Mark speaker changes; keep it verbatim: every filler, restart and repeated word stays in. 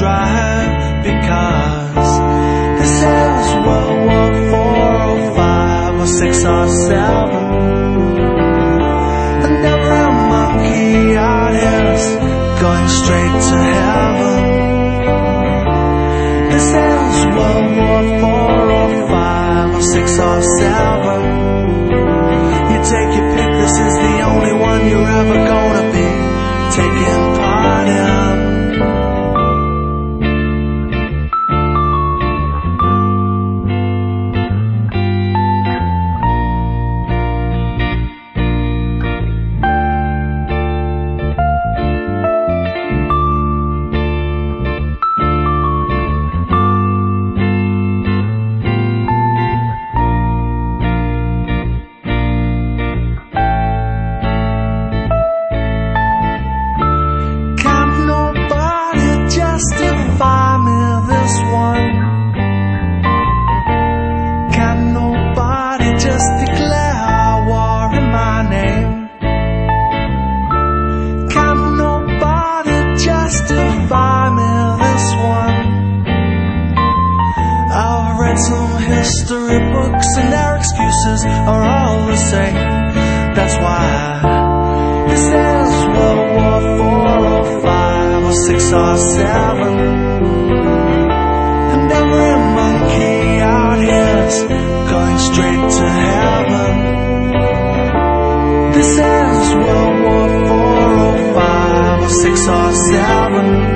Speaker 1: drive, because this is World War four or five or six or seven, and every monkey out here's going straight to heaven. This is World War four or five or six or seven. You take your pick, this is the only one you're ever gonna be taking part in. Justify me this one. Can nobody just declare war in my name? Can nobody justify me this one? I've read some history books and their excuses are all the same. That's why this is World War four or five or six or seven, and every monkey out here's going straight to heaven. This is World War four or five or six or seven.